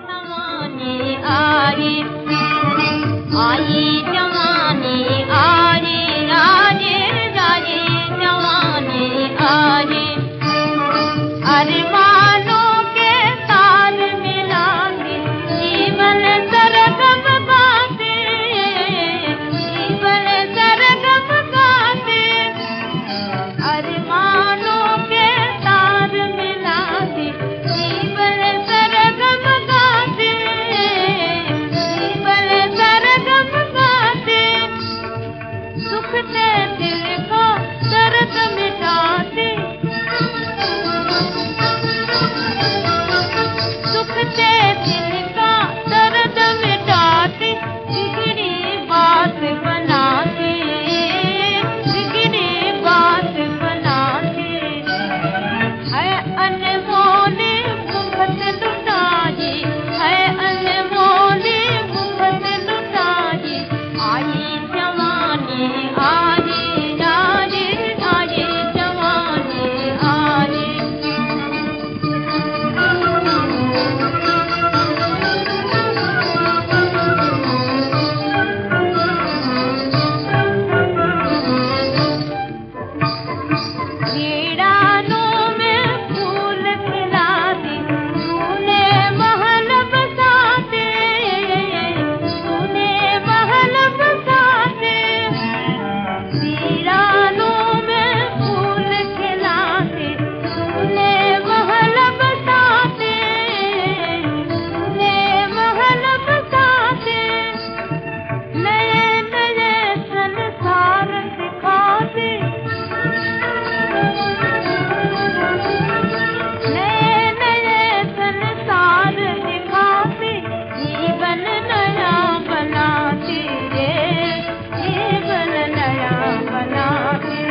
जवानी आई आई जवानी आई राजे राजे जवानी आई अरमानों के तार मिलाते जीवन सरगम गाते जीवन सरगम गाते अरमानों के तार मिलाते जीवन सरगम गाते जीवन सरगम गाते सुख से दिल का दर्द मिटाते सुख से दिल का दर्द मिटाते बिगड़ी बात बनाते बिगड़ी बात बनाते है अनमोल मुफ्त लुटाई है अनमोल मुफ्त लुटाई आई जवानी आई राजे राजे जवानी आई वीरानों में फूल खिलाते तूने महल बसाते तूने महल बसाते वीरानों में फूल खिलाते तूने महल बसाते तूने महल बसाते नए नए संसार दिखाते नए नए संसार दिखाते जीवन नया बनाते रे जीवन नया बनाते